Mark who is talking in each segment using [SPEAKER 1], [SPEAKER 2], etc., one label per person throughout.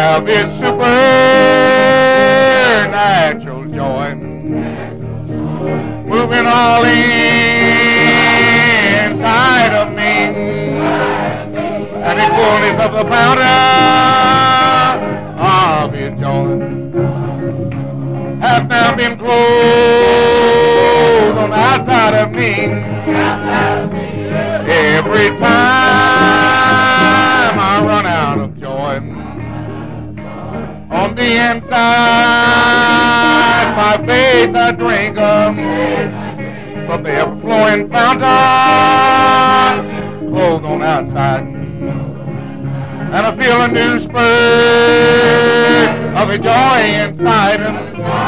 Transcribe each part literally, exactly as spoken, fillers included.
[SPEAKER 1] have is supernatural joy, moving all inside of me, and the fullness of the powder of his joy hath now been closed on the outside of me. Every time I run out of joy, on the inside my faith I drink of from the ever-flowing fountain closed on the outside, and I feel a new spurt of a joy inside him.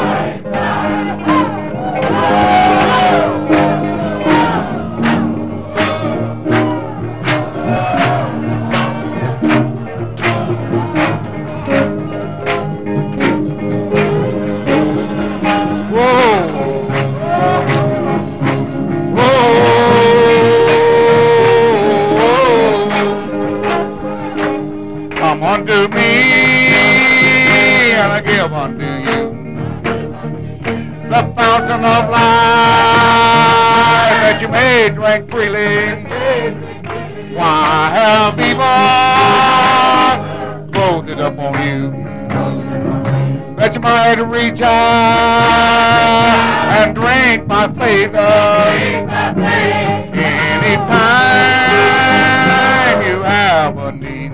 [SPEAKER 1] Come unto me, and I give unto you the fountain of life that you may drink freely. Why have evil closed it upon you, that you might reach out and drink my faith any time you have a need?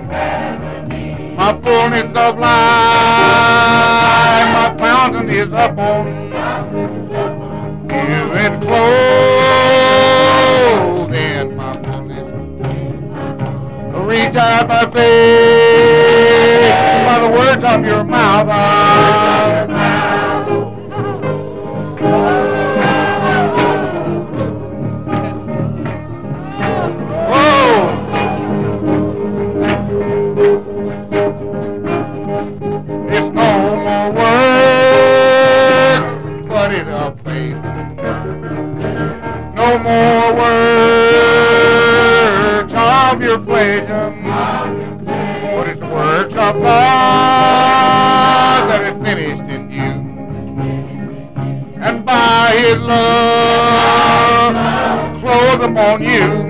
[SPEAKER 1] My fullness of life, my fountain is upon you, and clothed in my fullness. Reach out by faith, by the words of your mouth. No more words of your pleasure, but it's works of love that is finished in you, and by his love clothed upon you.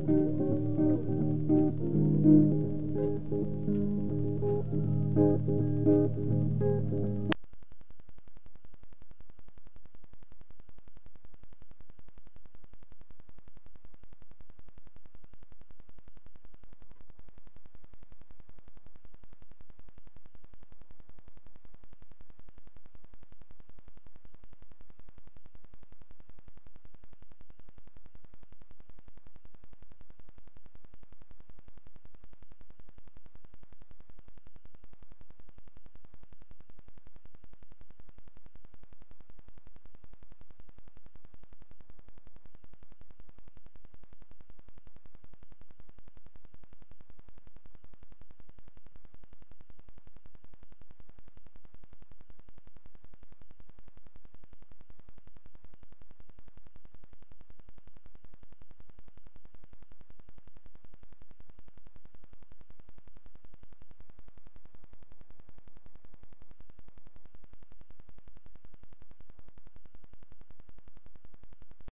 [SPEAKER 2] Thank you.